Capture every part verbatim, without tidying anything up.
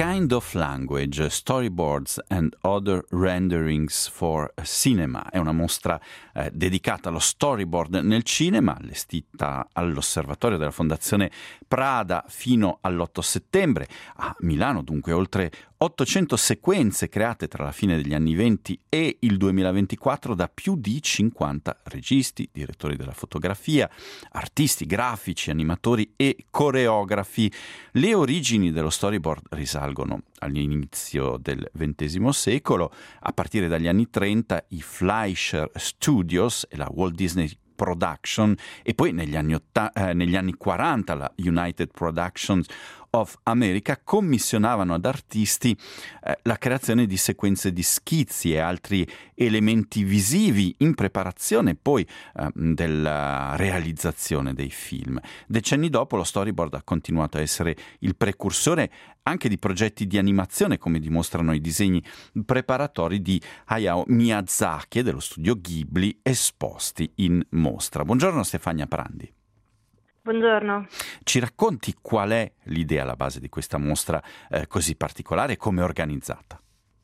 Kind of Language, Storyboards and Other Renderings for Cinema. È una mostra eh, dedicata allo storyboard nel cinema, allestita all'Osservatorio della Fondazione Prada fino all'otto settembre. A Milano, dunque, oltre ottocento sequenze create tra la fine degli anni venti e il duemilaventiquattro da più di cinquanta registi, direttori della fotografia, artisti grafici, animatori e coreografi. Le origini dello storyboard risalgono all'inizio del ventesimo secolo. A partire dagli anni trenta i Fleischer Studios e la Walt Disney Production, e poi negli anni, otta- eh, negli anni quaranta la United Productions of America commissionavano ad artisti eh, la creazione di sequenze di schizzi e altri elementi visivi in preparazione poi eh, della realizzazione dei film. Decenni dopo lo storyboard ha continuato a essere il precursore anche di progetti di animazione, come dimostrano i disegni preparatori di Hayao Miyazaki e dello studio Ghibli esposti in mostra. Buongiorno Stefania Prandi. Buongiorno. Ci racconti qual è l'idea alla base di questa mostra eh, così particolare e come è organizzata?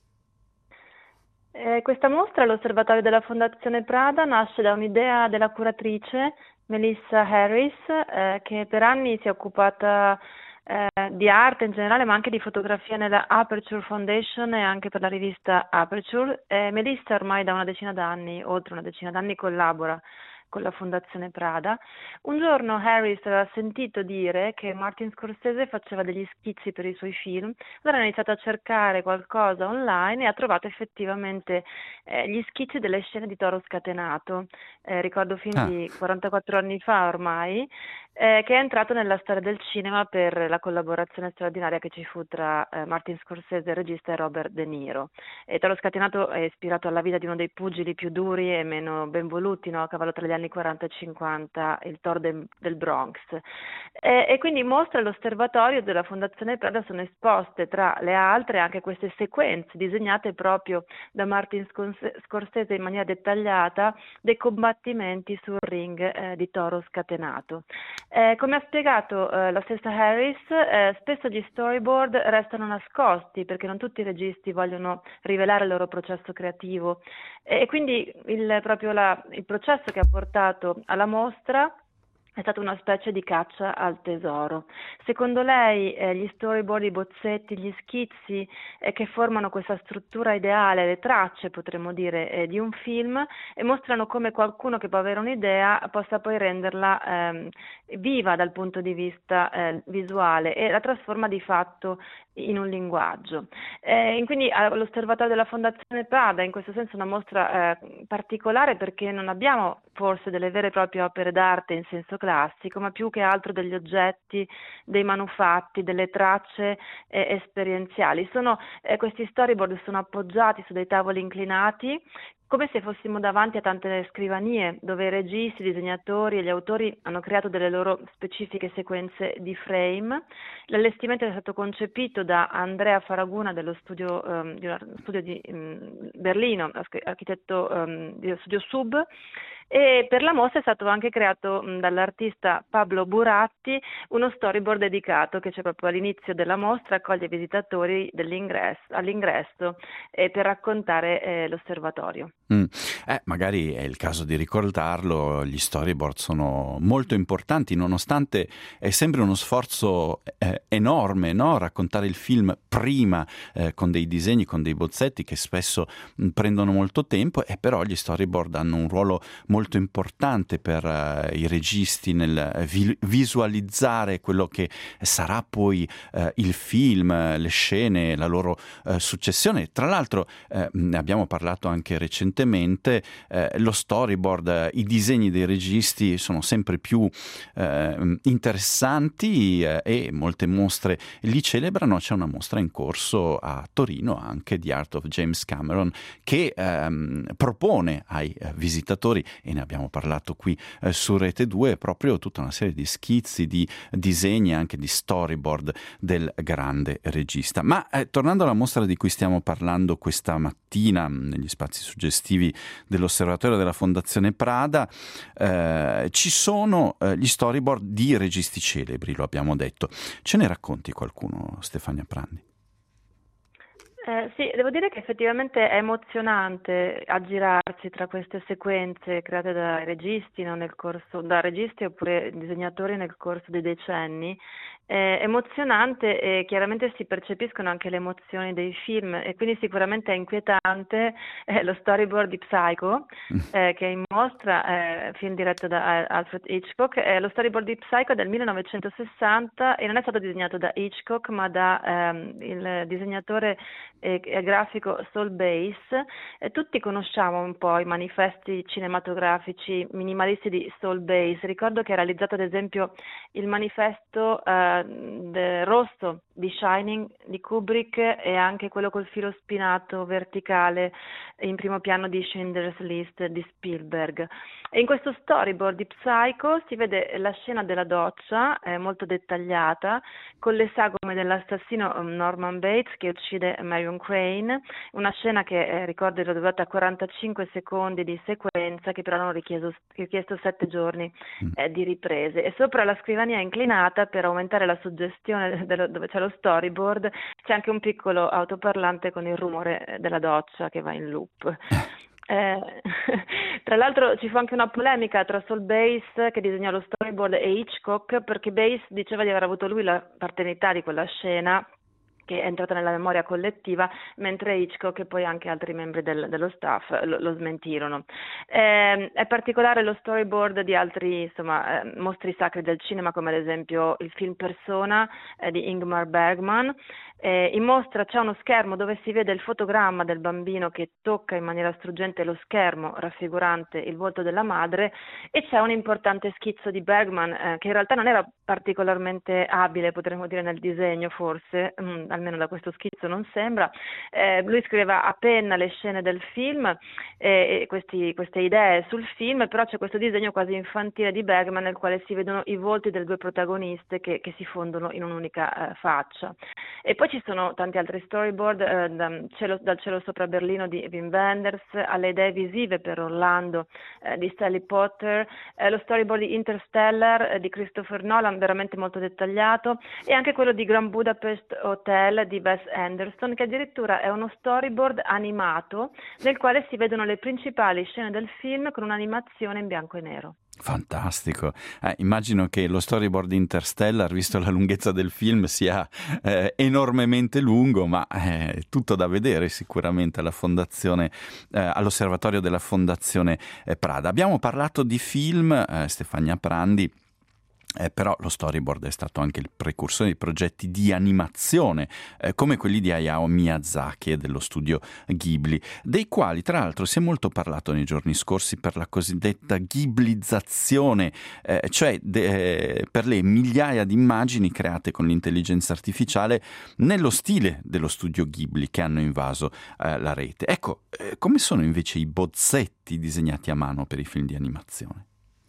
Eh, questa mostra all'Osservatorio della Fondazione Prada nasce da un'idea della curatrice Melissa Harris, eh, che per anni si è occupata eh, di arte in generale, ma anche di fotografia nella Aperture Foundation e anche per la rivista Aperture. Eh, Melissa ormai da una decina d'anni, oltre una decina d'anni, collabora con la Fondazione Prada. Un giorno Harris aveva sentito dire che Martin Scorsese faceva degli schizzi per i suoi film, allora ha iniziato a cercare qualcosa online e ha trovato effettivamente eh, gli schizzi delle scene di Toro Scatenato, eh, ricordo film ah. di quarantaquattro anni fa ormai, eh, che è entrato nella storia del cinema per la collaborazione straordinaria che ci fu tra eh, Martin Scorsese, il regista, e Robert De Niro. E Toro Scatenato è ispirato alla vita di uno dei pugili più duri e meno ben voluti, no? A cavallo tra gli anni quaranta e cinquanta, il Toro de, del Bronx. E, e quindi mostra all'osservatorio della Fondazione Prada sono esposte tra le altre anche queste sequenze disegnate proprio da Martin Scorsese in maniera dettagliata dei combattimenti sul ring eh, di Toro Scatenato. Eh, come ha spiegato eh, la stessa Harris, eh, spesso gli storyboard restano nascosti perché non tutti i registi vogliono rivelare il loro processo creativo e, e quindi il, proprio la, il processo che ha portato alla mostra è stata una specie di caccia al tesoro. Secondo lei eh, gli storyboard, i bozzetti, gli schizzi eh, che formano questa struttura ideale, le tracce potremmo dire eh, di un film, e mostrano come qualcuno che può avere un'idea possa poi renderla ehm, viva dal punto di vista eh, visuale e la trasforma di fatto in un linguaggio. Eh, quindi all'Osservatorio della Fondazione Prada in questo senso è una mostra eh, particolare perché non abbiamo forse delle vere e proprie opere d'arte in senso classico, ma più che altro degli oggetti, dei manufatti, delle tracce eh, esperienziali. Sono, eh, questi storyboard sono appoggiati su dei tavoli inclinati, come se fossimo davanti a tante scrivanie dove i registi, i disegnatori e gli autori hanno creato delle loro specifiche sequenze di frame. L'allestimento è stato concepito da Andrea Faraguna dello studio, um, di uno studio di um, Berlino, architetto um, dello studio Sub, e per la mostra è stato anche creato mh, dall'artista Pablo Buratti uno storyboard dedicato che c'è proprio all'inizio della mostra, accoglie i visitatori dell'ingresso, all'ingresso eh, per raccontare eh, l'osservatorio. Mm. Eh, magari è il caso di ricordarlo, gli storyboard sono molto importanti, nonostante è sempre uno sforzo eh, enorme, no? Raccontare il film prima eh, con dei disegni, con dei bozzetti che spesso mh, prendono molto tempo, e però gli storyboard hanno un ruolo molto importante per uh, i registi nel vi- visualizzare quello che sarà poi uh, il film, le scene, la loro uh, successione. Tra l'altro uh, ne abbiamo parlato anche recentemente, uh, lo storyboard, uh, i disegni dei registi sono sempre più uh, interessanti uh, e molte mostre li celebrano. C'è una mostra in corso a Torino anche di Art of James Cameron che um, propone ai uh, visitatori, e ne abbiamo parlato qui eh, su Rete due, proprio tutta una serie di schizzi, di disegni, anche di storyboard del grande regista. Ma eh, tornando alla mostra di cui stiamo parlando questa mattina negli spazi suggestivi dell'Osservatorio della Fondazione Prada, eh, ci sono eh, gli storyboard di registi celebri, lo abbiamo detto. Ce ne racconti qualcuno, Stefania Prandi? Eh, sì, devo dire che effettivamente è emozionante aggirarsi tra queste sequenze create dai registi, no, nel corso, da registi oppure disegnatori nel corso dei decenni. È emozionante e chiaramente si percepiscono anche le emozioni dei film e quindi sicuramente è inquietante eh, lo storyboard di Psycho eh, che è in mostra, eh, film diretto da Alfred Hitchcock. Eh, lo storyboard di Psycho è del millenovecentosessanta e non è stato disegnato da Hitchcock ma da ehm, il disegnatore e grafico Saul Bass. Eh, tutti conosciamo un po' i manifesti cinematografici minimalisti di Saul Bass. Ricordo che ha realizzato ad esempio il manifesto eh, de- rosso di Shining di Kubrick e anche quello col filo spinato verticale in primo piano di Schindler's List di Spielberg. E in questo storyboard di Psycho si vede la scena della doccia, eh, molto dettagliata, con le sagome dell'assassino Norman Bates che uccide Marion Crane, una scena che eh, ricordo era durata quarantacinque secondi di sequenza che però hanno richiesto, richiesto sette giorni eh, di riprese. E sopra la scrivania inclinata, per aumentare la suggestione dello, dove c'è lo storyboard, c'è anche un piccolo autoparlante con il rumore della doccia che va in loop. Eh, tra l'altro ci fu anche una polemica tra Saul Bass che disegnò lo storyboard e Hitchcock perché Bass diceva di aver avuto lui la paternità di quella scena che è entrata nella memoria collettiva, mentre Hitchcock e poi anche altri membri del, dello staff lo, lo smentirono. Eh, è particolare lo storyboard di altri insomma, eh, mostri sacri del cinema, come ad esempio il film Persona eh, di Ingmar Bergman. Eh, in mostra c'è uno schermo dove si vede il fotogramma del bambino che tocca in maniera struggente lo schermo raffigurante il volto della madre e c'è un importante schizzo di Bergman eh, che in realtà non era particolarmente abile, potremmo dire, nel disegno forse, mh, almeno da questo schizzo non sembra. Eh, lui scriveva a penna le scene del film eh, e questi, queste idee sul film, però c'è questo disegno quasi infantile di Bergman nel quale si vedono i volti delle due protagoniste che, che si fondono in un'unica eh, faccia. E poi ci sono tanti altri storyboard, eh, da cielo, dal cielo sopra Berlino di Wim Wenders alle idee visive per Orlando eh, di Stanley Potter, eh, lo storyboard di Interstellar eh, di Christopher Nolan, veramente molto dettagliato, e anche quello di Grand Budapest Hotel di Wes Anderson, che addirittura è uno storyboard animato nel quale si vedono le principali scene del film con un'animazione in bianco e nero. Fantastico. Eh, immagino che lo storyboard di Interstellar, visto la lunghezza del film, sia eh, enormemente lungo, ma è eh, tutto da vedere sicuramente alla fondazione, eh, all'osservatorio della Fondazione eh, Prada. Abbiamo parlato di film, eh, Stefania Prandi. Eh, però lo storyboard è stato anche il precursore di progetti di animazione eh, come quelli di Hayao Miyazaki e dello studio Ghibli, dei quali tra l'altro si è molto parlato nei giorni scorsi per la cosiddetta ghiblizzazione, eh, cioè de- eh, per le migliaia di immagini create con l'intelligenza artificiale nello stile dello studio Ghibli che hanno invaso eh, la rete. Ecco, eh, come sono invece i bozzetti disegnati a mano per i film di animazione?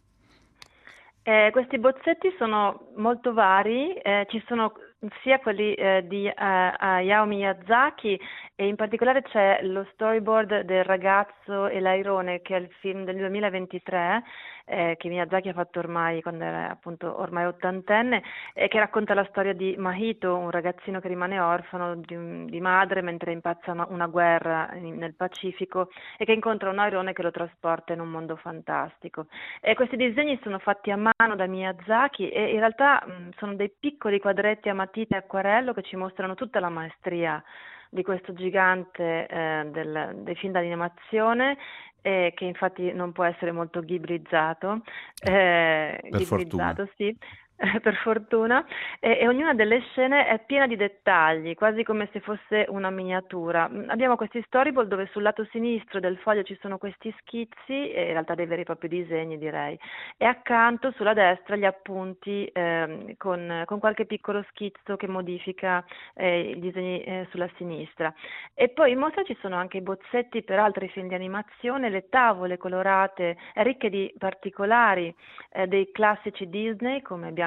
Eh, questi bozzetti sono molto vari, eh, ci sono sia quelli eh, di eh, Hayao Miyazaki e in particolare c'è lo storyboard del ragazzo e l'airone, che è il film del duemilaventitré eh, che Miyazaki ha fatto ormai quando era appunto ormai ottantenne e che racconta la storia di Mahito, un ragazzino che rimane orfano di, di madre mentre impazza una, una guerra in, nel Pacifico e che incontra un airone che lo trasporta in un mondo fantastico. E questi disegni sono fatti a mano da Miyazaki e in realtà mh, sono dei piccoli quadretti a matita e acquarello che ci mostrano tutta la maestria di questo gigante eh, del, dei film d'animazione eh, che infatti non può essere molto ghiblizzato, eh, per ghiblizzato fortuna. sì, per fortuna, e, e ognuna delle scene è piena di dettagli, quasi come se fosse una miniatura. Abbiamo questi storyboard dove sul lato sinistro del foglio ci sono questi schizzi, e in realtà dei veri e propri disegni direi, e accanto sulla destra gli appunti ehm, con, con qualche piccolo schizzo che modifica eh, i disegni eh, sulla sinistra. E poi in mostra ci sono anche i bozzetti per altri film di animazione, le tavole colorate ricche di particolari eh, dei classici Disney come Biancaneve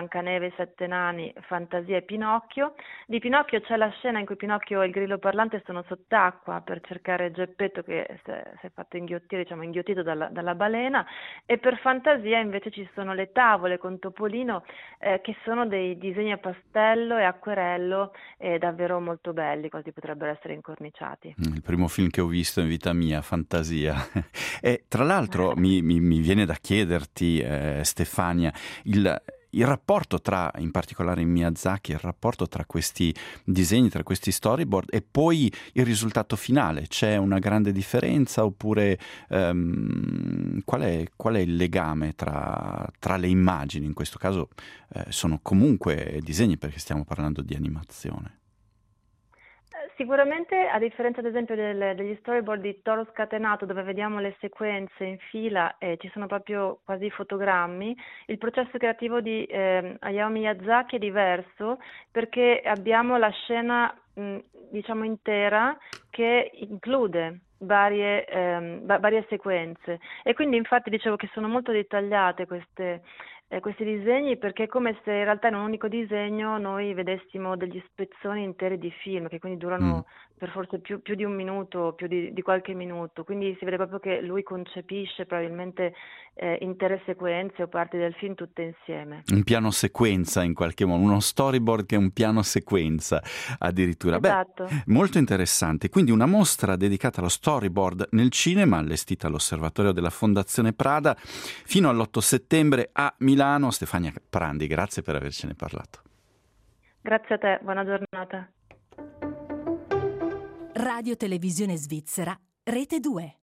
Biancaneve, I Sette Nani, Fantasia e Pinocchio. Di Pinocchio c'è la scena in cui Pinocchio e il grillo parlante sono sott'acqua per cercare Geppetto che si è, si è fatto inghiottire, diciamo inghiottito dalla, dalla balena, e per Fantasia invece ci sono le tavole con Topolino eh, che sono dei disegni a pastello e acquerello eh, davvero molto belli, quasi potrebbero essere incorniciati. Il primo film che ho visto in vita mia, Fantasia. E tra l'altro mi, mi- mi viene da chiederti, eh, Stefania, il, il rapporto tra, in particolare in Miyazaki, il rapporto tra questi disegni, tra questi storyboard e poi il risultato finale. C'è una grande differenza oppure ehm, qual è, qual è il legame tra, tra le immagini? In questo caso eh, sono comunque disegni perché stiamo parlando di animazione. Eh, Sicuramente, a differenza ad esempio del- degli storyboard di Toro Scatenato, dove vediamo le sequenze in fila e ci sono proprio quasi fotogrammi, il processo creativo di ehm, Hayao Miyazaki è diverso perché abbiamo la scena, mh, diciamo, intera che include varie, ehm, va- varie sequenze. E quindi infatti dicevo che sono molto dettagliate queste, eh, questi disegni perché è come se in realtà in un unico disegno noi vedessimo degli spezzoni interi di film che quindi Mm. durano per forse più, più di un minuto, più di, di qualche minuto. Quindi si vede proprio che lui concepisce probabilmente eh, intere sequenze o parti del film tutte insieme. Un piano sequenza in qualche modo, uno storyboard che è un piano sequenza addirittura. Beh, Esatto. molto interessante. Quindi una mostra dedicata allo storyboard nel cinema, allestita all'Osservatorio della Fondazione Prada, fino all'otto settembre a Milano. Stefania Prandi, grazie per avercene parlato. Grazie a te, buona giornata. Radio Televisione Svizzera, Rete due.